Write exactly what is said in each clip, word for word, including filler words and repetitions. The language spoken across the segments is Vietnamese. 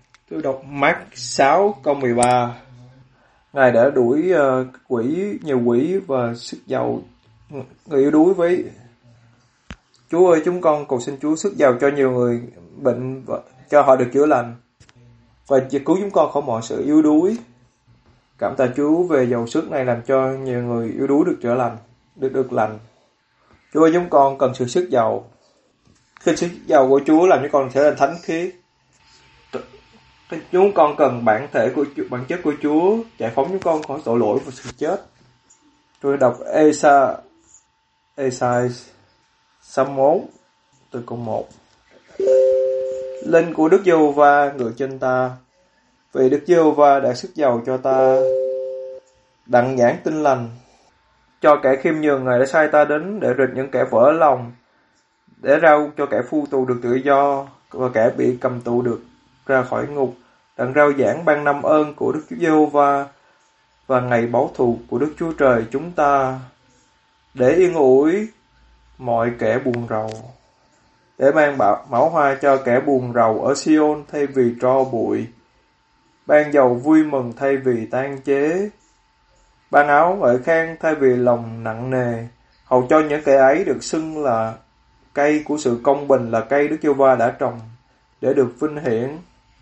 Tôi đọc Mác sáu câu mười ba. Ngài đã đuổi uh, quỷ, nhiều quỷ và sức giàu người yếu đuối với. Chúa ơi, chúng con cầu xin Chúa sức giàu cho nhiều người bệnh và cho họ được chữa lành, và cứu chúng con khỏi mọi sự yếu đuối. Cảm tạ Chúa về giàu sức này làm cho nhiều người yếu đuối được chữa lành, được được lành. Chúa ơi, chúng con cần sự sức giàu. Khi sức giàu của Chúa làm cho con trở nên thánh khiết. Chúng con cần bản thể của bản chất của Chúa giải phóng chúng con khỏi tội lỗi và sự chết. Tôi đọc Esa Esai sáu mốt từ câu một. Linh của Đức Giê-hô-va ngự trên ta, vì Đức Giê-hô-va đã sức giàu cho ta, đặng giảng tin lành cho kẻ khiêm nhường. Ngài đã sai ta đến để rịch những kẻ vỡ lòng, để rao cho kẻ phu tù được tự do, và kẻ bị cầm tù được ra khỏi ngục, đặng rao giảng ban năm ơn của Đức Giê-hô-va và ngày báo thù của Đức Chúa Trời chúng ta, để yên ủi mọi kẻ buồn rầu, để ban bảo mão hoa cho kẻ buồn rầu ở Sion thay vì tro bụi, ban dầu vui mừng thay vì tan chế, ban áo ngợi khen thay vì lòng nặng nề, hầu cho những kẻ ấy được xưng là cây của sự công bình, là cây Đức Giê-hô-va đã trồng để được vinh hiển.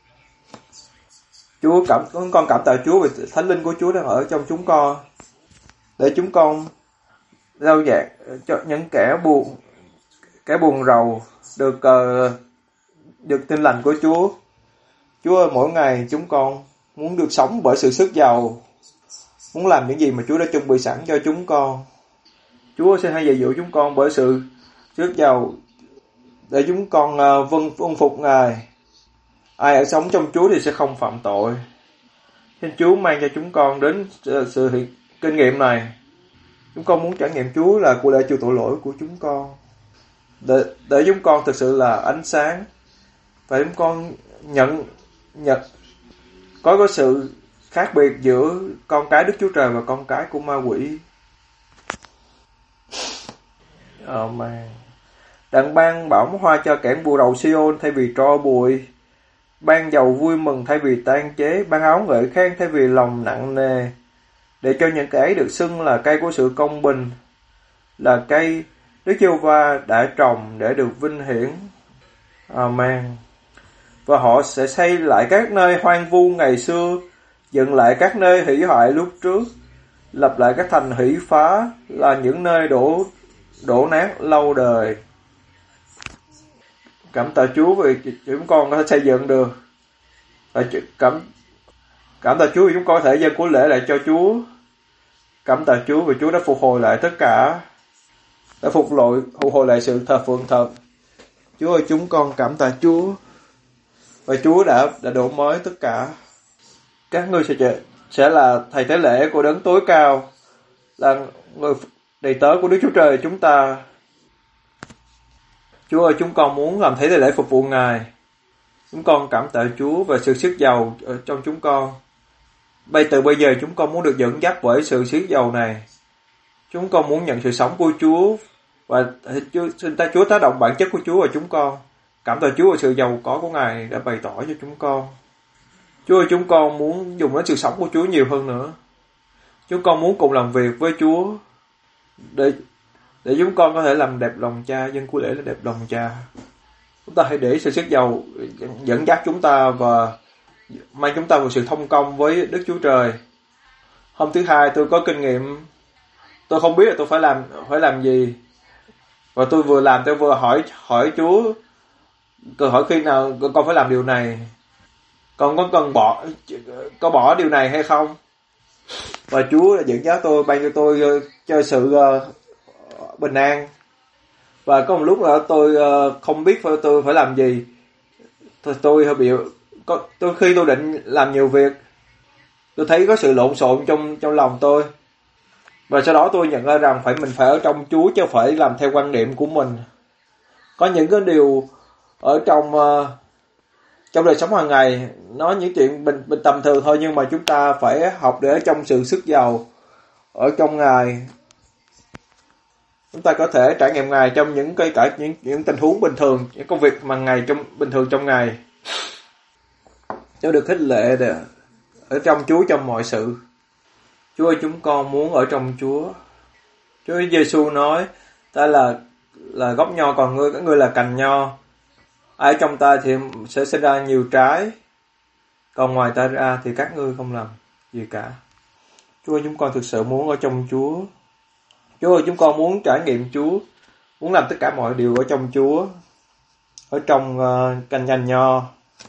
Chúa cảm con cảm tạ Chúa về Thánh Linh của Chúa đang ở trong chúng con, để chúng con rao giảng cho những kẻ buồn kẻ buồn rầu được uh, được tin lành của Chúa. Chúa ơi, mỗi ngày chúng con muốn được sống bởi sự sức giàu, muốn làm những gì mà Chúa đã chuẩn bị sẵn cho chúng con. Chúa xin hãy dạy dỗ chúng con bởi sự sức giàu, để chúng con uh, vâng vâng phục Ngài. Ai ở sống trong Chúa thì sẽ không phạm tội. Xin Chúa mang cho chúng con đến uh, sự hiện, kinh nghiệm này. Chúng con muốn trải nghiệm Chúa là của lễ chịu tội lỗi của chúng con, để, để chúng con thực sự là ánh sáng, và chúng con nhận nhận có có sự khác biệt giữa con cái Đức Chúa Trời và con cái của ma quỷ. Amen. Đặng ban bảo hoa cho kẻ bùa đầu Sion thay vì tro bụi, ban dầu vui mừng thay vì tan chế, ban áo ngợi khen thay vì lòng nặng nề, để cho những kẻ ấy được xưng là cây của sự công bình, là cây Đức Giê-hô-va đã trồng để được vinh hiển. Amen. Và họ sẽ xây lại các nơi hoang vu ngày xưa, dựng lại các nơi hủy hoại lúc trước, lập lại các thành hủy phá, là những nơi đổ đổ nát lâu đời. Cảm tạ Chúa vì chúng con có thể xây dựng được. Và cảm cảm tạ Chúa vì chúng con có thể dâng của lễ lại cho Chúa. Cảm tạ Chúa vì Chúa đã phục hồi lại tất cả, đã phục lội phục hồi lại sự thờ phượng thật. Chúa ơi, chúng con cảm tạ Chúa, và Chúa đã đã đổi mới tất cả. Các ngươi sẽ sẽ là thầy tế lễ của đấng tối cao, là người đầy tớ của Đức Chúa Trời chúng ta. Chúa ơi, chúng con muốn làm thầy tế lễ phục vụ Ngài. Chúng con cảm tạ Chúa về sự sức giàu ở trong chúng con. Bây từ bây giờ chúng con muốn được dẫn dắt bởi sự sức giàu này. Chúng con muốn nhận sự sống của Chúa, và xin ta Chúa tác động bản chất của Chúa vào chúng con. Cảm tạ Chúa về sự giàu có của Ngài đã bày tỏ cho chúng con. Chúa ơi, chúng con muốn dùng đến sự sống của Chúa nhiều hơn nữa. Chúng con muốn cùng làm việc với Chúa, để để chúng con có thể làm đẹp lòng Cha, dân của lễ là đẹp lòng Cha. Chúng ta hãy để sự sức giàu dẫn dắt chúng ta và mang chúng ta vào sự thông công với Đức Chúa Trời. Hôm thứ hai tôi có kinh nghiệm, tôi không biết là tôi phải làm phải làm gì, và tôi vừa làm tôi vừa hỏi hỏi Chúa, câu hỏi khi nào con phải làm điều này, con có cần bỏ có bỏ điều này hay không. Và Chúa đã dẫn dắt tôi, ban cho tôi cho sự uh, bình an. Và có một lúc là tôi uh, không biết phải, tôi phải làm gì. Tôi tôi hơi bị có tôi khi tôi định làm nhiều việc, tôi thấy có sự lộn xộn trong trong lòng tôi. Và sau đó tôi nhận ra rằng phải mình phải ở trong Chúa, chứ không phải làm theo quan niệm của mình. Có những cái điều ở trong uh, trong đời sống hàng ngày, nói những chuyện bình bình tầm thường thôi, nhưng mà chúng ta phải học để ở trong sự sức giàu ở trong Ngài. Chúng ta có thể trải nghiệm Ngài trong những cái cả những những tình huống bình thường, những công việc mà ngày trong bình thường trong ngày. cho được khích lệ để ở trong Chúa trong mọi sự. Chúa ơi, chúng con muốn ở trong Chúa. Chúa Giêsu nói, ta là là gốc nho, còn ngươi các ngươi là cành nho. Ai trong ta thì sẽ sinh ra nhiều trái, còn ngoài ta ra thì các ngươi không làm gì cả. Chúa ơi, chúng con thực sự muốn ở trong Chúa. Chúa ơi, chúng con muốn trải nghiệm Chúa, muốn làm tất cả mọi điều ở trong Chúa, ở trong uh, cành nhành nho.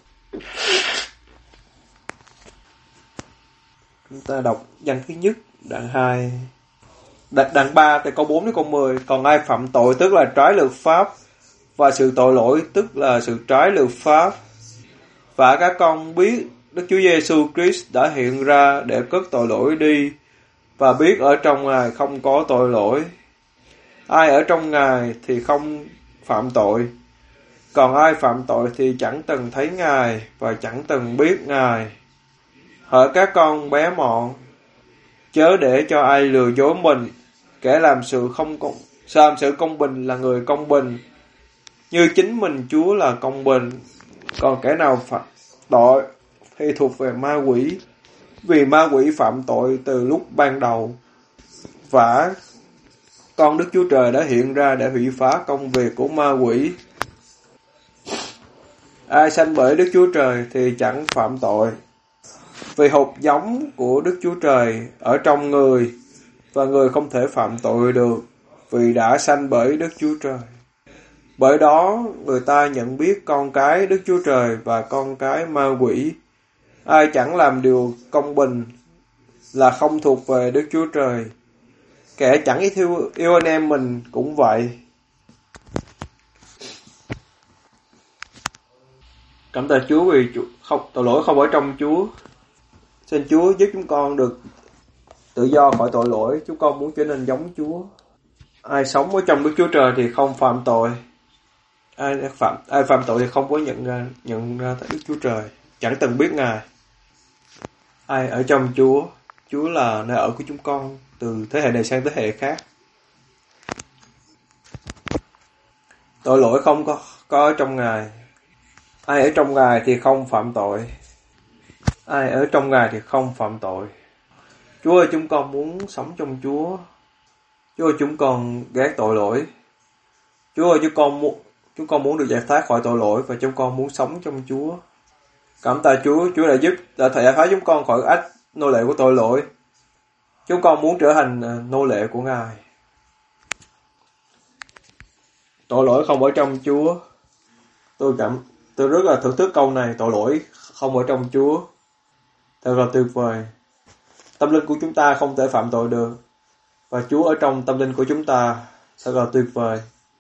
Chúng ta đọc văn thứ nhất, đoạn hai, đoạn, đoạn ba từ câu bốn đến câu mười. Còn ai phạm tội tức là trái luật pháp, và sự tội lỗi tức là sự trái luật pháp. Và các con biết Đức Chúa Giêsu Christ đã hiện ra để cất tội lỗi đi, và biết ở trong Ngài không có tội lỗi. Ai ở trong Ngài thì không phạm tội, còn ai phạm tội thì chẳng từng thấy Ngài và chẳng từng biết Ngài. Hỡi các con bé mọn, chớ để cho ai lừa dối mình. Kẻ làm sự không công, làm sự công bình là người công bình, như chính mình Chúa là công bình. Còn kẻ nào phạm tội thì thuộc về ma quỷ, vì ma quỷ phạm tội từ lúc ban đầu. Và con Đức Chúa Trời đã hiện ra để hủy phá công việc của ma quỷ. Ai sanh bởi Đức Chúa Trời thì chẳng phạm tội, vì hột giống của Đức Chúa Trời ở trong người, và người không thể phạm tội được, vì đã sanh bởi Đức Chúa Trời. Bởi đó người ta nhận biết con cái Đức Chúa Trời và con cái ma quỷ. Ai chẳng làm điều công bình là không thuộc về Đức Chúa Trời. Kẻ chẳng yêu, yêu anh em mình cũng vậy. Cảm tạ Chúa vì không, tội lỗi không ở trong Chúa. Xin Chúa giúp chúng con được tự do khỏi tội lỗi. Chúng con muốn trở nên giống Chúa. Ai sống ở trong Đức Chúa Trời thì không phạm tội. Ai phạm ai phạm tội thì không có nhận ra nhận ra Đức Chúa Trời, chẳng từng biết Ngài. Ai ở trong Chúa, Chúa là nơi ở của chúng con từ thế hệ này sang thế hệ khác. Tội lỗi không có có ở trong Ngài. Ai ở trong Ngài thì không phạm tội. Ai ở trong Ngài thì không phạm tội. Chúa ơi, chúng con muốn sống trong Chúa. Chúa ơi, chúng con ghét tội lỗi. Chúa ơi, chúng con muốn chúng con muốn được giải thoát khỏi tội lỗi, và chúng con muốn sống trong Chúa. Cảm tạ Chúa, Chúa đã giúp đã giải thoát chúng con khỏi ách nô lệ của tội lỗi. Chúng con muốn trở thành nô lệ của Ngài. Tội lỗi không ở trong Chúa. Tôi cảm tôi rất là thưởng thức câu này, tội lỗi không ở trong Chúa. Thật là tuyệt vời. Tâm linh của chúng ta không thể phạm tội được, và Chúa ở trong tâm linh của chúng ta. Thật là tuyệt vời.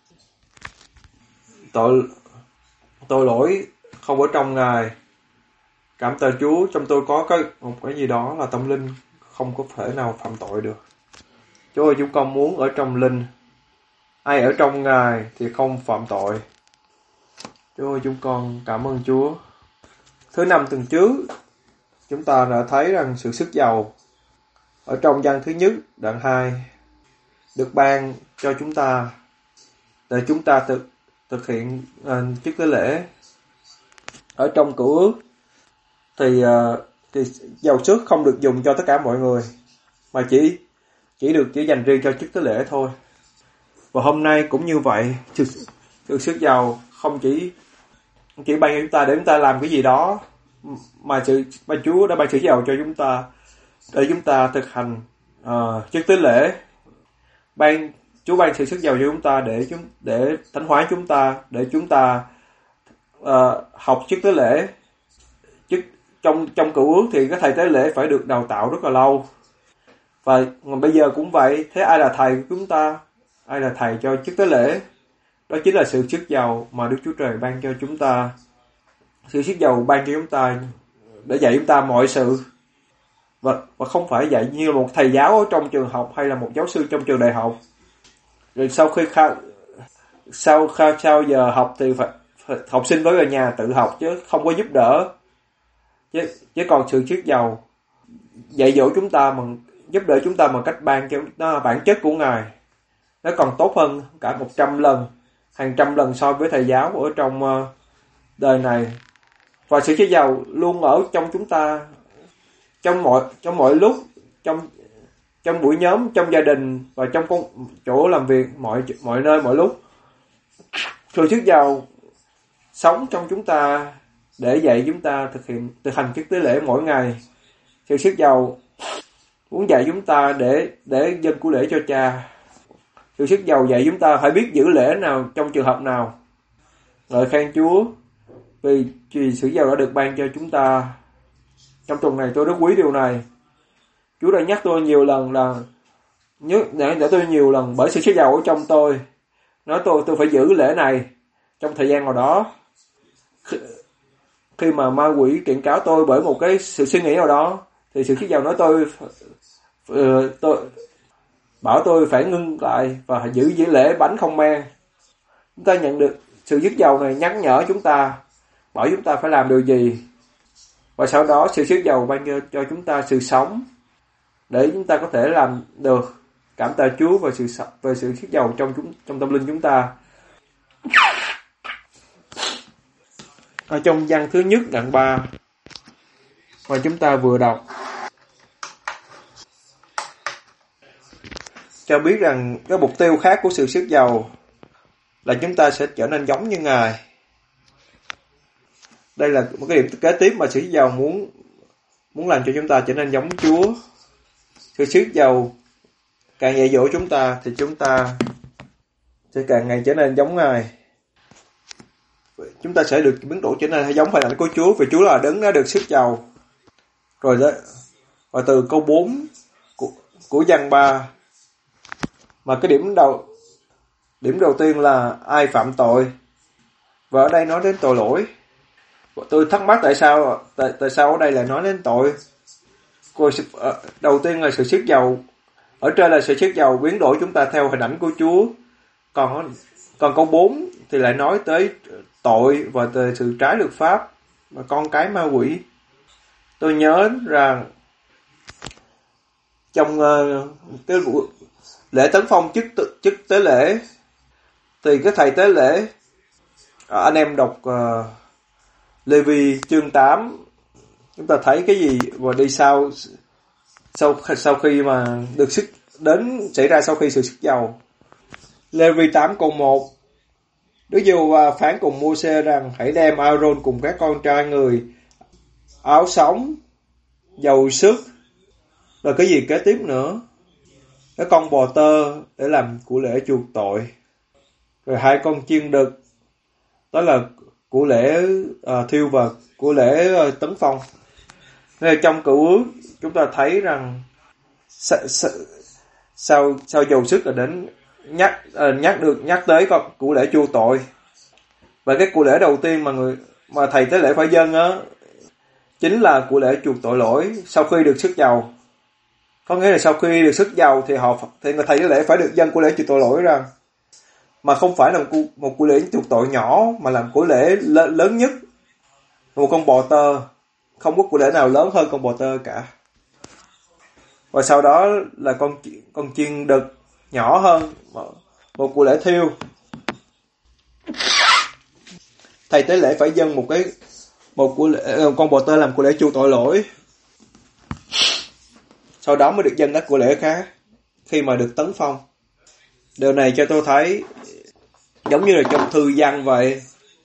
Tội tội lỗi không ở trong Ngài. Cảm tạ Chúa, trong tôi có cái một cái gì đó là tâm linh không có thể nào phạm tội được. Chúa ơi, chúng con muốn ở trong linh. Ai ở trong Ngài thì không phạm tội. Chúa ơi, chúng con cảm ơn Chúa. Thứ năm tuần trước, chúng ta đã thấy rằng sự sức giàu ở trong văn thứ nhất, đoạn hai được ban cho chúng ta để chúng ta thực thực hiện uh, chức tế lễ. Ở trong Cựu Ước thì uh, thì giàu sức không được dùng cho tất cả mọi người, mà chỉ chỉ được chỉ dành riêng cho chức tế lễ thôi. Và hôm nay cũng như vậy, sự, sự sức giàu không chỉ chỉ ban cho chúng ta để chúng ta làm cái gì đó, mà sự mà Chúa đã ban sự giàu cho chúng ta để chúng ta thực hành uh, chức tế lễ. Ban Chúa ban sự sức giàu cho chúng ta để chúng để thánh hóa chúng ta, để chúng ta uh, học chức tế lễ. Chức trong trong Cựu Ước thì cái thầy tế lễ phải được đào tạo rất là lâu, và bây giờ cũng vậy. Thế ai là thầy của chúng ta? Ai là thầy cho chức tế lễ? Đó chính là sự sức giàu mà Đức Chúa Trời ban cho chúng ta. Sự sức giàu ban cho chúng ta để dạy chúng ta mọi sự, và, và không phải dạy như một thầy giáo ở trong trường học hay là một giáo sư trong trường đại học. Rồi sau khi kha, sau kha, sau giờ học thì phải, phải, học sinh phải về nhà tự học chứ không có giúp đỡ. Chứ, chứ còn sự sức giàu dạy dỗ chúng ta bằng giúp đỡ chúng ta bằng cách ban cho nó bản chất của Ngài. Nó còn tốt hơn cả một trăm lần, hàng trăm lần so với thầy giáo ở trong uh, đời này. Và sự chết giàu luôn ở trong chúng ta, trong mọi trong mọi lúc, trong trong buổi nhóm, trong gia đình và trong công chỗ làm việc, mọi mọi nơi mọi lúc. Sự chết giàu sống trong chúng ta để dạy chúng ta thực hiện thực hành chức tế lễ mỗi ngày. Sự sức giàu muốn dạy chúng ta để để dâng của lễ cho Cha. Sự sức giàu dạy chúng ta phải biết giữ lễ nào trong trường hợp nào. Ngợi khen Chúa vì vì sự giàu đã được ban cho chúng ta. Trong tuần này tôi rất quý điều này. Chúa đã nhắc tôi nhiều lần là nhớ để để tôi nhiều lần bởi sự sức giàu ở trong tôi. Nói tôi tôi phải giữ lễ này trong thời gian nào đó. Khi mà ma quỷ kiện cáo tôi bởi một cái sự suy nghĩ nào đó, thì sự sức giàu nói tôi uh, tôi bảo tôi phải ngưng lại và giữ giữ lễ bánh không men. Chúng ta nhận được sự sức giàu này nhắc nhở chúng ta, bảo chúng ta phải làm điều gì. Và sau đó sự sức giàu ban cho, cho chúng ta sự sống để chúng ta có thể làm được. Cảm tạ Chúa về sự về sự sức giàu trong chúng trong tâm linh chúng ta. Ở trong văn thứ nhất đoạn ba mà chúng ta vừa đọc cho biết rằng cái mục tiêu khác của sự sức giàu là chúng ta sẽ trở nên giống như Ngài. Đây là một cái điểm kế tiếp mà sự sức giàu muốn muốn làm cho chúng ta trở nên giống Chúa. Sự sức giàu càng dạy dỗ chúng ta thì chúng ta sẽ càng ngày trở nên giống Ngài. Chúng ta sẽ được biến đổi trở nên giống hình ảnh của Chúa, vì Chúa là đấng đã được sức giàu. Rồi đó, và từ câu bốn của, của văn ba mà cái điểm đầu điểm đầu tiên là ai phạm tội, và ở đây nói đến tội lỗi. Tôi thắc mắc tại sao tại, tại sao ở đây lại nói đến tội. Đầu tiên là sự sức giàu, ở trên là sự sức giàu biến đổi chúng ta theo hình ảnh của Chúa. Còn còn câu bốn thì lại nói tới tội và từ sự trái luật pháp và con cái ma quỷ. Tôi nhớ rằng trong uh, cái lễ tấn phong chức chức tế lễ thì cái thầy tế lễ, anh em đọc uh, Lê-vi chương tám, chúng ta thấy cái gì và đi sau sau sau khi mà được sức đến xảy ra sau khi sự sức giàu. Lê-vi tám câu một, Đức Giê-hô-va phán cùng Mô-sê rằng hãy đem A-rôn cùng các con trai người áo sống, dầu sức, rồi cái gì kế tiếp nữa, cái con bò tơ để làm của lễ chuộc tội, rồi hai con chiên đực, đó là của lễ uh, thiêu vật, của lễ uh, tấn phong. Nên trong Cựu Ước chúng ta thấy rằng sau sau, sau dầu sức là đến nhắc uh, nhắc được nhắc tới con của lễ chuộc tội. Và cái của lễ đầu tiên mà người mà thầy tế lễ phải dâng á chính là của lễ chuộc tội lỗi sau khi được sức giàu. Có nghĩa là sau khi được sức giàu thì họ thì người thầy tế lễ phải được dâng của lễ chuộc tội lỗi ra, mà không phải là một, một của lễ chuộc tội nhỏ, mà làm của lễ lớn, lớn nhất, một con bò tơ. Không có của lễ nào lớn hơn con bò tơ cả. Và sau đó là con con chiên đực nhỏ hơn, một của lễ thiêu. Thầy tế lễ phải dâng một cái một của lễ, con bò tơ làm của lễ chuộc tội lỗi. Sau đó mới được dâng các của lễ khác khi mà được tấn phong. Điều này cho tôi thấy giống như là trong thư văn vậy.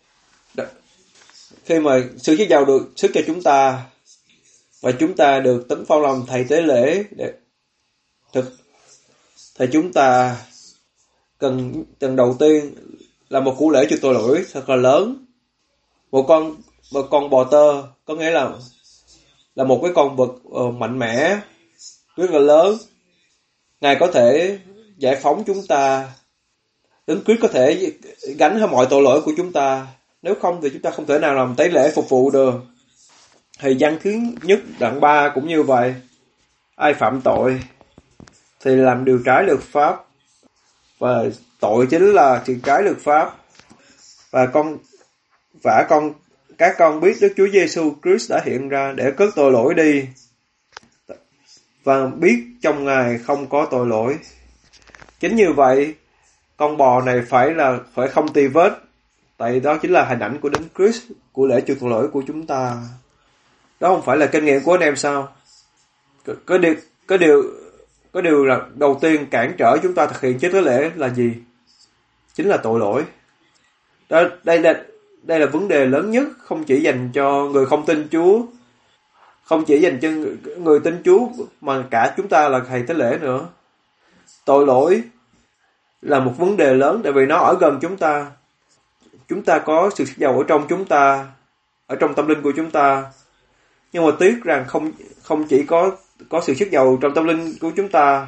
Khi mà sự sức giàu được sức cho chúng ta và chúng ta được tấn phong làm thầy tế lễ để thực thì chúng ta cần cần đầu tiên là một của lễ cho tội lỗi thật là lớn, một con một con bò tơ, có nghĩa là là một cái con vật uh, mạnh mẽ rất là lớn. Ngài có thể giải phóng chúng ta, Đấng Christ có thể gánh hết mọi tội lỗi của chúng ta. Nếu không thì chúng ta không thể nào làm tế lễ phục vụ được. Thì văn thứ nhất đoạn ba cũng như vậy. Ai phạm tội thì làm điều trái luật pháp, và tội chính là sự trái luật pháp. Và con vả con các con biết Đức Chúa Giêsu Christ đã hiện ra để cất tội lỗi đi, và biết trong Ngài không có tội lỗi. Chính như vậy, con bò này phải là phải không tì vết, Tại đó chính là hình ảnh của Đấng Christ, của lễ chuộc tội lỗi của chúng ta. Đó không phải là kinh nghiệm của anh em sao? Có, có điều có điều có điều là đầu tiên cản trở chúng ta thực hiện chức tế lễ là gì? Chính là tội lỗi. Đó, đây là đây là vấn đề lớn nhất, không chỉ dành cho người không tin Chúa, không chỉ dành cho người, người tin Chúa, mà cả chúng ta là thầy tế lễ nữa. Tội lỗi là một vấn đề lớn, tại vì nó ở gần chúng ta. Chúng ta có sự giàu ở trong chúng ta, ở trong tâm linh của chúng ta. Nhưng mà tiếc rằng không không chỉ có có sự sức giàu trong tâm linh của chúng ta,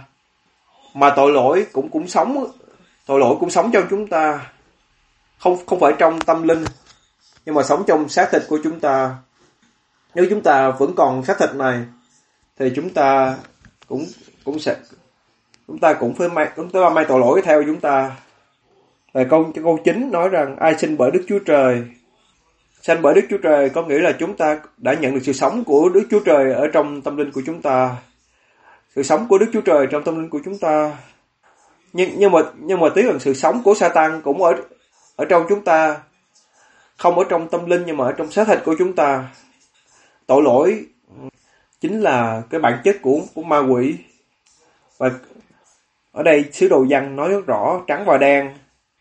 mà tội lỗi cũng cũng sống, tội lỗi cũng sống trong chúng ta. Không không phải trong tâm linh, nhưng mà sống trong xác thịt của chúng ta. Nếu chúng ta vẫn còn xác thịt này, thì chúng ta cũng cũng sẽ chúng ta cũng phải mang chúng ta mang tội lỗi theo chúng ta. Và câu câu chín nói rằng ai sinh bởi Đức Chúa Trời, sanh bởi Đức Chúa Trời có nghĩa là chúng ta đã nhận được sự sống của Đức Chúa Trời ở trong tâm linh của chúng ta, sự sống của Đức Chúa Trời trong tâm linh của chúng ta. Nhưng nhưng mà nhưng mà tiếc rằng sự sống của Satan cũng ở ở trong chúng ta, không ở trong tâm linh nhưng mà ở trong xác thịt của chúng ta. Tội lỗi chính là cái bản chất của của ma quỷ. Và ở đây sứ đồ Giăng nói rất rõ, trắng và đen.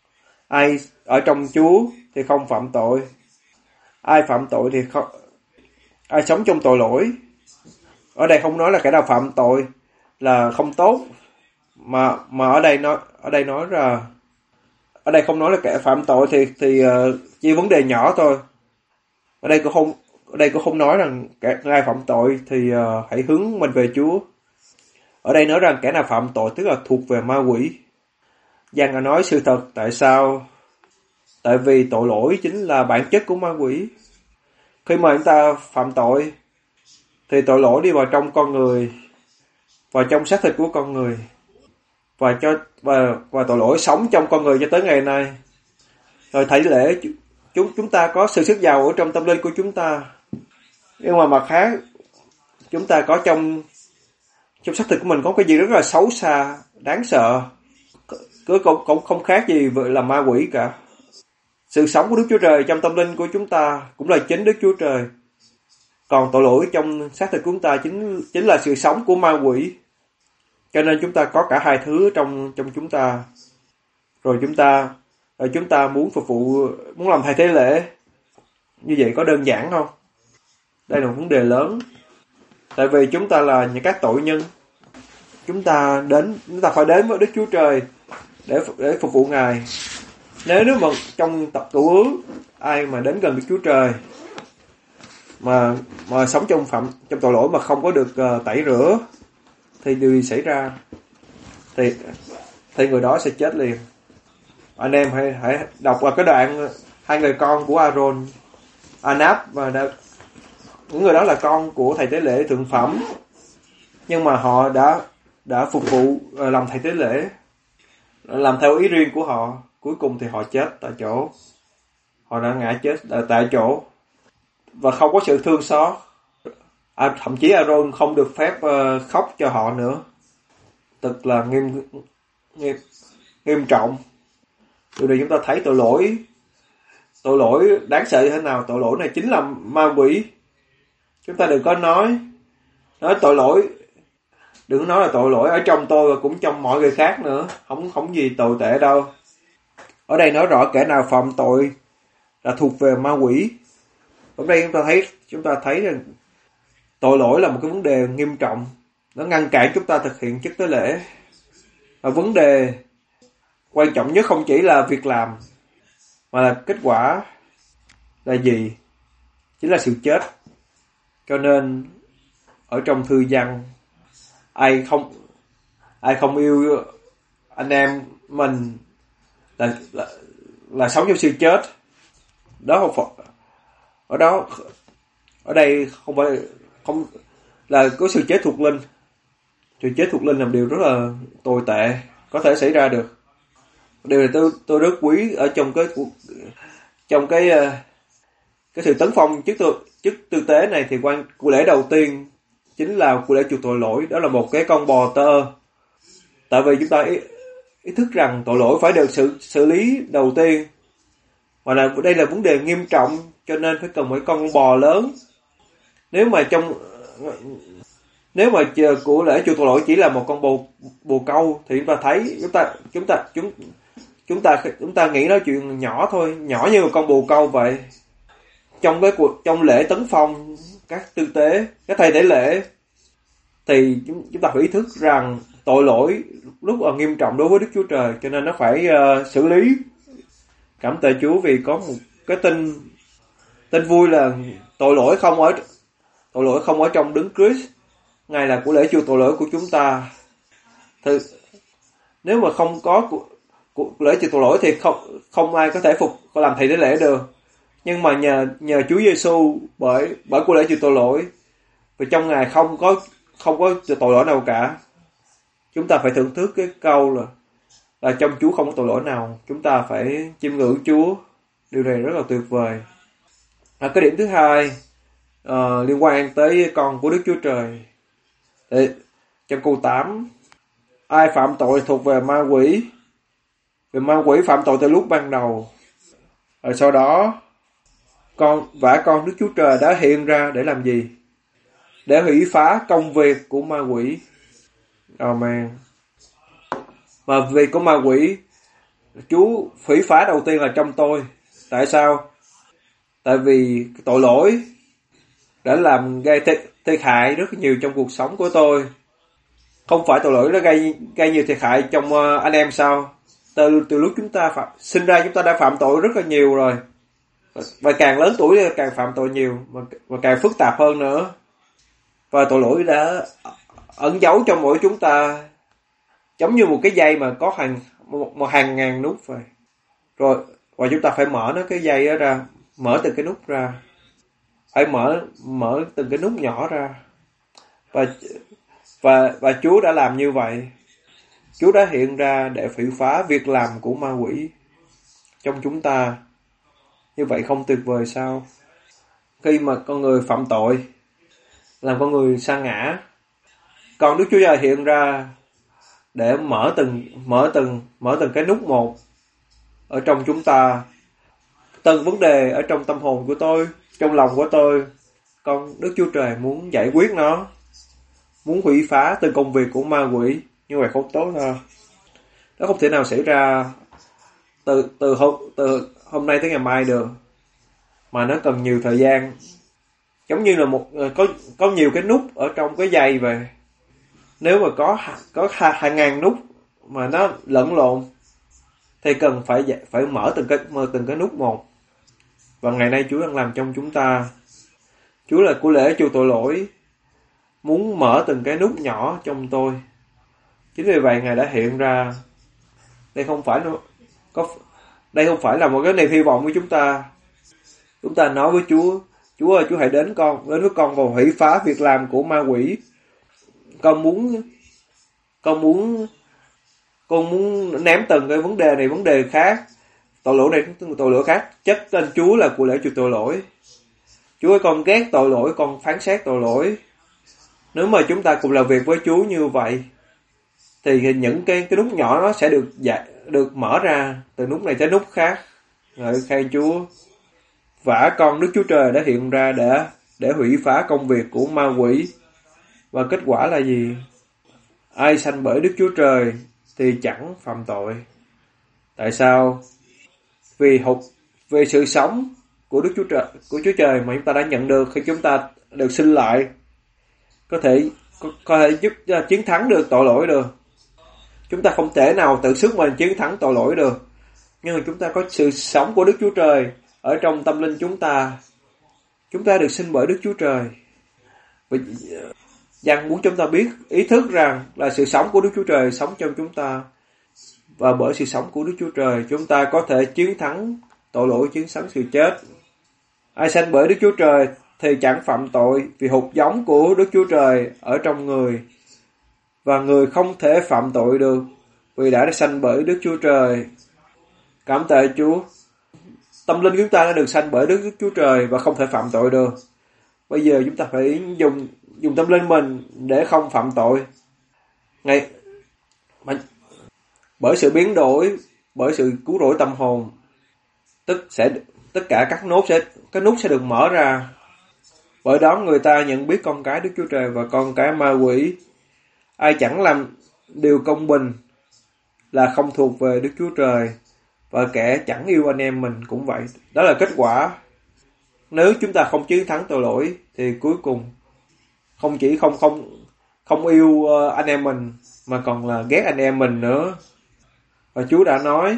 Ai ở trong Chúa thì không phạm tội. Ai phạm tội thì không, ai sống trong tội lỗi. Ở đây không nói là kẻ nào phạm tội là không tốt, mà mà ở đây nói ở đây nói là ở đây không nói là kẻ phạm tội thì thì uh, chỉ vấn đề nhỏ thôi. Ở đây cũng không ở đây cũng không nói rằng kẻ ai phạm tội thì uh, hãy hướng mình về Chúa. Ở đây nói rằng kẻ nào phạm tội tức là thuộc về ma quỷ. Giăng đã nói sự thật. Tại sao? Tại vì tội lỗi chính là bản chất của ma quỷ. Khi mà chúng ta phạm tội thì tội lỗi đi vào trong con người, vào trong xác thịt của con người, và cho và và tội lỗi sống trong con người cho tới ngày nay. Rồi thảy lễ chúng chúng ta có sự sức giàu ở trong tâm linh của chúng ta, nhưng mà mặt khác chúng ta có trong trong xác thịt của mình có cái gì rất là xấu xa, đáng sợ, cứ cũng cũng không khác gì là ma quỷ cả. Sự sống của Đức Chúa Trời trong tâm linh của chúng ta cũng là chính Đức Chúa Trời, còn tội lỗi trong xác thịt của chúng ta chính chính là sự sống của ma quỷ. Cho nên chúng ta có cả hai thứ trong trong chúng ta. Rồi chúng ta rồi chúng ta muốn phục vụ, muốn làm thầy tế lễ, như vậy có đơn giản không? Đây là một vấn đề lớn. Tại vì chúng ta là những các tội nhân, chúng ta đến chúng ta phải đến với Đức Chúa Trời để để phục vụ Ngài. Nếu nếu mà trong tập Cựu Ước ai mà đến gần Đức Chúa Trời mà mà sống trong phạm trong tội lỗi mà không có được uh, tẩy rửa thì điều gì xảy ra? Thì thì người đó sẽ chết liền. Anh em hãy hãy đọc vào cái đoạn hai người con của Aaron, Anab, và đã, những người đó là con của thầy tế lễ thượng phẩm, nhưng mà họ đã đã phục vụ uh, làm thầy tế lễ, làm theo ý riêng của họ. Cuối cùng thì họ chết tại chỗ. Họ đã ngã chết tại chỗ và không có sự thương xót. À, thậm chí Aaron không được phép uh, khóc cho họ nữa. Thật là nghiêm nghiêm nghiêm trọng. Điều này chúng ta thấy tội lỗi tội lỗi đáng sợ như thế nào. Tội lỗi này chính là ma quỷ. Chúng ta đừng có nói nói tội lỗi, đừng nói là tội lỗi ở trong tôi và cũng trong mọi người khác nữa. Không không gì tồi tệ đâu. Ở đây nói rõ kẻ nào phạm tội là thuộc về ma quỷ. Ở đây chúng ta thấy chúng ta thấy rằng tội lỗi là một cái vấn đề nghiêm trọng, nó ngăn cản chúng ta thực hiện chức tế lễ. Và vấn đề quan trọng nhất không chỉ là việc làm, mà là kết quả là gì? Chính là sự chết. Cho nên ở trong thư Giăng, ai không ai không yêu anh em mình là là, là sống trong sự chết. Đó không phải ở đó ở đây không phải không là có sự chết thuộc linh. Sự chết thuộc linh là một điều rất là tồi tệ có thể xảy ra được. Điều này tôi tôi rất quý ở trong cái trong cái cái sự tấn phong chức tư chức tư tế này. Thì quan của lễ đầu tiên chính là của lễ chuộc tội lỗi, đó là một cái con bò tơ. Tại vì chúng ta ý, ý thức rằng tội lỗi phải được xử xử lý đầu tiên, Và là đây là vấn đề nghiêm trọng, cho nên phải cần một con bò lớn. Nếu mà trong nếu mà của lễ chuộc tội lỗi chỉ là một con bồ bồ câu thì chúng ta thấy chúng ta chúng ta chúng chúng ta chúng ta nghĩ nói chuyện nhỏ thôi, nhỏ như một con bồ câu vậy. Trong cái cuộc trong lễ tấn phong các tư tế, các thầy tế lễ thì chúng, chúng ta phải ý thức rằng tội lỗi rất là nghiêm trọng đối với Đức Chúa Trời, cho nên nó phải uh, xử lý. Cảm tạ Chúa vì có một cái tin tin vui là tội lỗi không ở tội lỗi không ở trong Đấng Christ. Ngài là của lễ chuộc tội lỗi của chúng ta. Thì nếu mà không có của, của lễ chuộc tội lỗi thì không không ai có thể phục làm thầy tế lễ được. Nhưng mà nhờ nhờ Chúa Giêsu bởi bởi của lễ chuộc tội lỗi, và trong Ngài không có không có tội lỗi nào cả. Chúng ta phải thưởng thức cái câu là là trong Chúa không có tội lỗi nào. Chúng ta phải chiêm ngưỡng Chúa. Điều này rất là tuyệt vời. À, cái điểm thứ hai uh, liên quan tới con của Đức Chúa Trời. Để, trong câu tám, ai phạm tội thuộc về ma quỷ. Vì ma quỷ phạm tội từ lúc ban đầu. Rồi sau đó con và con Đức Chúa Trời đã hiện ra để làm gì? Để hủy phá công việc của ma quỷ. Amen. Mà việc của ma quỷ, Chúa hủy phá đầu tiên là trong tôi. Tại sao? Tại vì tội lỗi đã làm gây thiệt hại rất nhiều trong cuộc sống của tôi. Không phải tội lỗi đã gây gây nhiều thiệt hại trong uh, anh em sao? Từ từ lúc chúng ta phạm, sinh ra chúng ta đã phạm tội rất là nhiều rồi. Và, và càng lớn tuổi thì càng phạm tội nhiều, và, và càng phức tạp hơn nữa. Và tội lỗi đã ẩn giấu trong mỗi chúng ta, giống như một cái dây mà có hàng một, một hàng ngàn nút vậy. Rồi và chúng ta phải mở nó cái dây đó ra, mở từng cái nút ra, phải mở mở từng cái nút nhỏ ra. Và và và Chúa đã làm như vậy. Chúa đã hiện ra để phỉ phá việc làm của ma quỷ trong chúng ta. Như vậy không tuyệt vời sao? Khi mà con người phạm tội, làm con người sa ngã, còn Đức Chúa Trời hiện ra để mở từng mở từng mở từng cái nút một ở trong chúng ta. Từng vấn đề ở trong tâm hồn của tôi, trong lòng của tôi, con Đức Chúa Trời muốn giải quyết nó, muốn hủy phá từng công việc của ma quỷ. Như vậy không tốt đâu. Nó không thể nào xảy ra từ từ hôm từ hôm nay tới ngày mai được, mà nó cần nhiều thời gian. Giống như là một có có nhiều cái nút ở trong cái dây vậy. Nếu mà có có hàng ngàn nút mà nó lẫn lộn thì cần phải phải mở từng cái mở từng cái nút một. Và ngày nay Chúa đang làm trong chúng ta. Chúa là của lễ chuộc tội lỗi, muốn mở từng cái nút nhỏ trong tôi. Chính vì vậy Ngài đã hiện ra. Đây không phải có đây không phải là một cái niềm hy vọng của chúng ta. Chúng ta nói với Chúa, Chúa ơi, Chúa hãy đến con, đến với con và hủy phá việc làm của ma quỷ. Con muốn con muốn con muốn ném từng cái vấn đề này vấn đề khác, tội lỗi này tội lỗi khác, chất tên Chúa là của lễ chuộc tội lỗi. Chúa ơi, con ghét tội lỗi, con phán xét tội lỗi. Nếu mà chúng ta cùng làm việc với Chúa như vậy thì những cái cái nút nhỏ nó sẽ được dạ, được mở ra từ nút này tới nút khác. Ngợi khen Chúa. Và con Đức Chúa Trời đã hiện ra để để hủy phá công việc của ma quỷ. Và kết quả là gì? Ai sanh bởi Đức Chúa Trời thì chẳng phạm tội. Tại sao? Vì hụt vì sự sống của Đức Chúa Trời của Chúa Trời mà chúng ta đã nhận được khi chúng ta được sinh lại, có thể có, có thể giúp chiến thắng được tội lỗi được. Chúng ta không thể nào tự sức mình chiến thắng tội lỗi được, nhưng mà chúng ta có sự sống của Đức Chúa Trời ở trong tâm linh chúng ta. Chúng ta được sinh bởi Đức Chúa Trời. Giăng muốn chúng ta biết, ý thức rằng là sự sống của Đức Chúa Trời sống trong chúng ta. Và bởi sự sống của Đức Chúa Trời, chúng ta có thể chiến thắng tội lỗi, chiến thắng sự chết. Ai sanh bởi Đức Chúa Trời thì chẳng phạm tội, vì hột giống của Đức Chúa Trời ở trong người. Và người không thể phạm tội được, vì đã sanh bởi Đức Chúa Trời. Cảm tạ Chúa. Tâm linh chúng ta đã được sanh bởi Đức Chúa Trời và không thể phạm tội được. Bây giờ chúng ta phải dùng dùng tâm linh mình để không phạm tội. Ngay bởi sự biến đổi, bởi sự cứu rỗi tâm hồn, tức sẽ tất cả các nút sẽ các nút sẽ được mở ra. Bởi đó người ta nhận biết con cái Đức Chúa Trời và con cái ma quỷ. Ai chẳng làm điều công bình là không thuộc về Đức Chúa Trời, và kẻ chẳng yêu anh em mình cũng vậy. Đó là kết quả. Nếu chúng ta không chiến thắng tội lỗi thì cuối cùng không chỉ không không không yêu anh em mình mà còn là ghét anh em mình nữa. Và Chúa đã nói